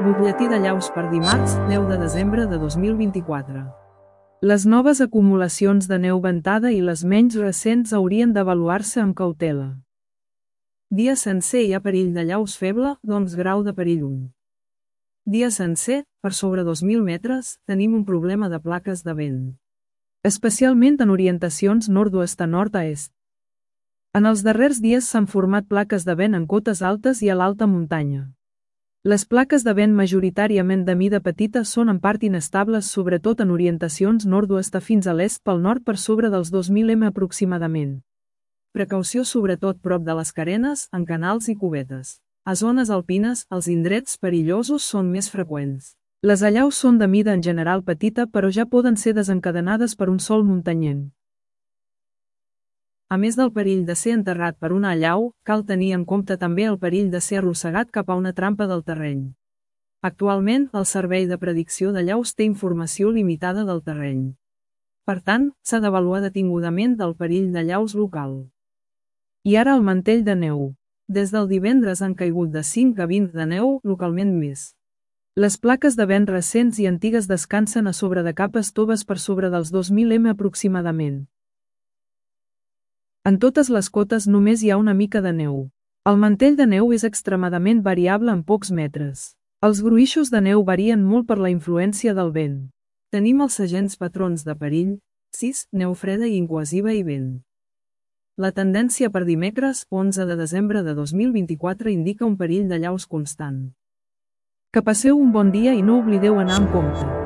Butlletí de llaus per dimarts, 10 de desembre de 2024. Les noves acumulacions de neu ventada i les menys recents haurien d'avaluar-se amb cautela. Dia sencer hi ha perill de llaus feble, d'11 grau de perill 1. Dia sencer, per sobre 2.000 metres, tenim un problema de plaques de vent. Especialment en orientacions nord-oest a nord a est. En els darrers dies s'han format plaques de vent en cotes altes i a l'alta muntanya. Les plaques de vent majoritàriament de mida petita són en part inestables sobretot en orientacions nord-oest fins a l'est pel nord per sobre dels 2.000 m aproximadament. Precaució sobretot prop de les carenes, en canals i cubetes. A zones alpines, els indrets perillosos són més freqüents. Les allaus són de mida en general petita però ja poden ser desencadenades per un sol muntanyent. A més del perill de ser enterrat per una allau, cal tenir en compte també el perill de ser arrossegat cap a una trampa del terreny. Actualment, el Servei de Predicció de Llaus té informació limitada del terreny. Per tant, s'ha d'avaluar detingudament del perill de llaus local. I ara el mantell de neu. Des del divendres han caigut de 5 a 20 de neu, localment més. Les plaques de vent recents i antigues descansen a sobre de capes toves per sobre dels 2.000 m aproximadament. En totes les cotes només hi ha una mica de neu. El mantell de neu és extremadament variable en pocs metres. Els gruixos de neu varien molt per la influència del vent. Tenim els segents patrons de perill, 6, neu freda i incohesiva i vent. La tendència per dimecres, 11 de desembre de 2024 indica un perill de llaus constant. Que passeu un bon dia i no oblideu anar amb compte.